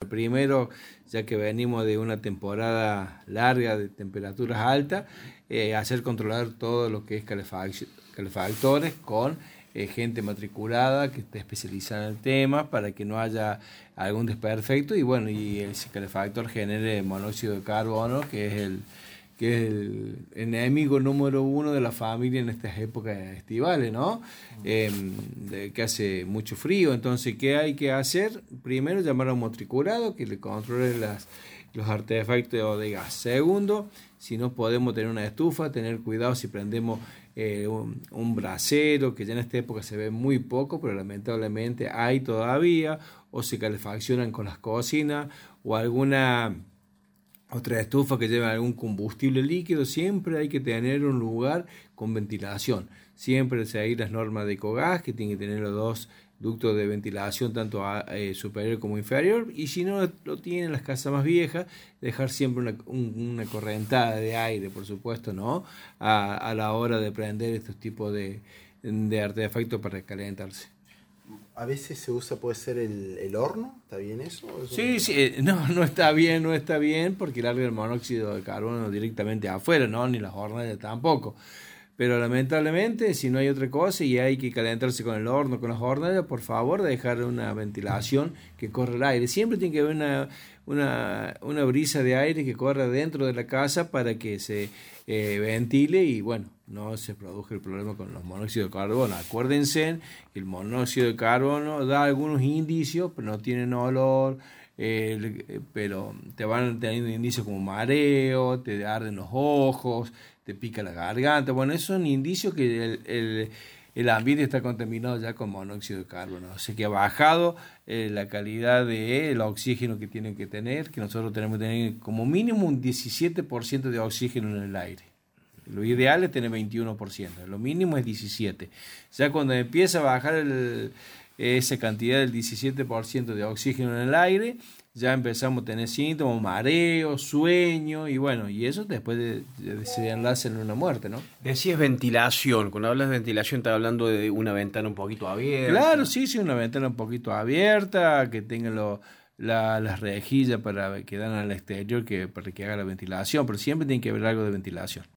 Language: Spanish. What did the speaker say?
primero, ya que venimos de una temporada larga de temperaturas altas, hacer controlar todo lo que es calefactores con gente matriculada que esté especializada en el tema para que no haya algún desperfecto y bueno, y el calefactor genere monóxido de carbono, que es el enemigo número uno de la familia en estas épocas estivales, ¿no? Que hace mucho frío. Entonces, ¿qué hay que hacer? Primero, llamar a un matriculado que le controle los artefactos de gas. Segundo, si no podemos tener una estufa, tener cuidado si prendemos un brasero, que ya en esta época se ve muy poco, pero lamentablemente hay todavía, o se calefaccionan con las cocinas, o alguna otra estufa que lleve algún combustible líquido. Siempre hay que tener un lugar con ventilación. Siempre seguir las normas de Ecogas, que tiene que tener los dos ductos de ventilación, tanto superior como inferior. Y si no lo tienen las casas más viejas, dejar siempre una correntada de aire, por supuesto, ¿no? A la hora de prender estos tipos de artefactos para calentarse. A veces se usa, puede ser el horno, ¿está bien eso? Sí, sí, no está bien, porque larga el monóxido de carbono directamente afuera, ¿no? Ni las hornallas tampoco. Pero lamentablemente, si no hay otra cosa y hay que calentarse con el horno, con las hornallas, por favor, dejar una ventilación que corra el aire. Siempre tiene que haber una brisa de aire que corra dentro de la casa para que se ventile y, bueno, no se produzca el problema con los monóxidos de carbono. Acuérdense que el monóxido de carbono da algunos indicios, pero no tienen olor, pero te van teniendo indicios como mareo, te arden los ojos, te pica la garganta. Bueno, esos son indicios que el ambiente está contaminado ya con monóxido de carbono. O sea que ha bajado la calidad del oxígeno que tienen que tener, que nosotros tenemos que tener como mínimo un 17% de oxígeno en el aire. Lo ideal es tener 21%, lo mínimo es 17%. Ya cuando empieza a bajar esa cantidad del 17% de oxígeno en el aire, ya empezamos a tener síntomas, mareo, sueño, y bueno, y eso después se enlaza en una muerte, ¿no? Decías ventilación, cuando hablas de ventilación estás hablando de una ventana un poquito abierta. Claro, sí, una ventana un poquito abierta, que tenga las rejillas que dan al exterior para que haga la ventilación, pero siempre tiene que haber algo de ventilación.